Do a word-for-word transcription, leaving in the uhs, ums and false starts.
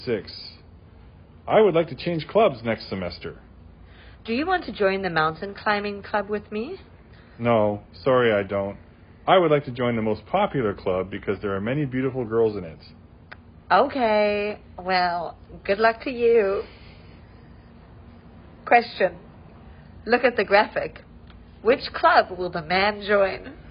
Six. I would like to change clubs next semester. Do you want to join the mountain climbing club with me? No, sorry I don't. I would like to join the most popular club because there are many beautiful girls in it. Okay, well, good luck to you. Question. Look at the graphic. Which club will the man join?